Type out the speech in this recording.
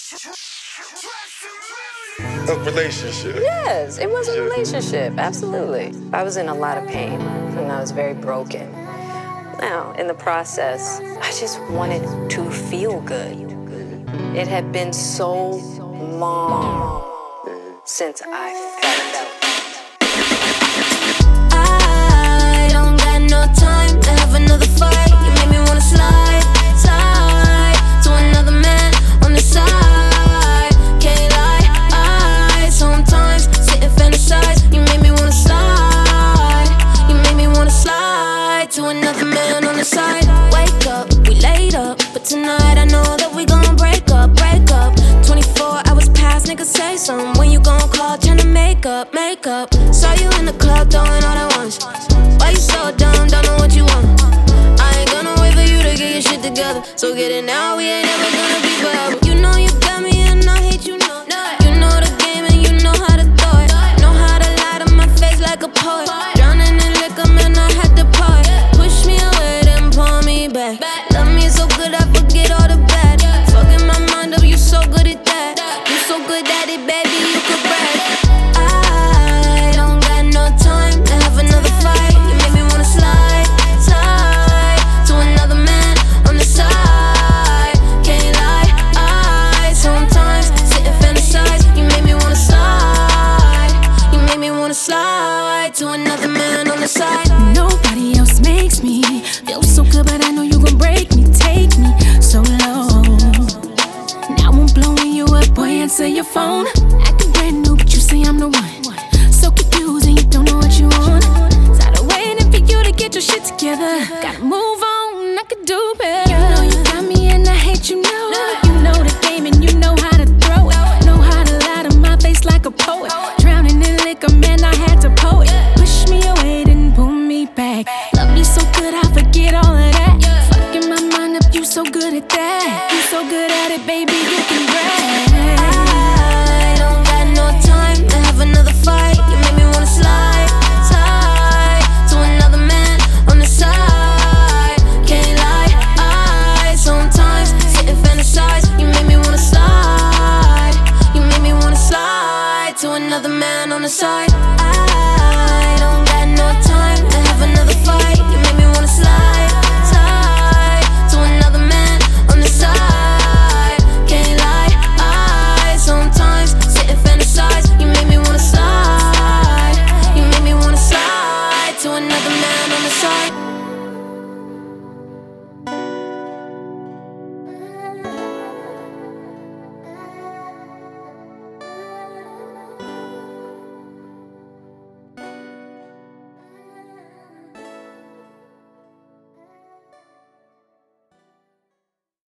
A relationship. Yes, it was a relationship, absolutely. I was in a lot of pain and I was very broken. Now, in the process, I just wanted to feel good. It had been so long since I felt that. I don't got no time to have another fight. You made me wanna slide to another man on the side. Can't lie, I sometimes sit and fantasize. You made me wanna slide. You made me wanna slide to another man on the side. Wake up, we laid up, but tonight I know that we gon' break up. 24 hours past, nigga say something. When you gon' call, tryna make up. Saw you in the club throwing all at once. Why you so dumb, don't know what you want? I ain't gonna wait for you to get your shit together. So get it now, we ain't never gonna be forever. You know you got me and I hate you, know. You know the game and you know how to throw it. Know how to lie to my face like a poet. Drowning in liquor, man, I had to pour it. Push me away, then pull me back. Love me so good, I forget all the bad. Fucking my mind up, you so good at that. You so good at it, baby, you could brag. I don't got no time to have another fight. You made me wanna slide to another man on the side. Can't lie, I sometimes sit and fantasize. You made me wanna slide. You made me wanna slide to another man on the side. Nobody else makes me feel so good, but I know you gon' break me, take me so low. Now I'm blowing you up, boy, answer your phone. Acting brand new, but you say I'm the one. So confused and you don't know what you want. Tired of waiting for you to get your shit together. Gotta move on, I could do better. You know you got me and I hate you now. You know the game and you know how to throw it. Know how to lie to my face like a poet. Drowning in liquor, man, I had to pour it. Push me away, then pull me back. Love me so good, I forget all of that. Fucking my mind up, you so good at that. You so good at it, baby, you can brag. I don't got no time to have another fight. You made me wanna slide to another man on the side. Can't lie, I sometimes sit and fantasize. You made me wanna slide. You made me wanna slide to another man on the side.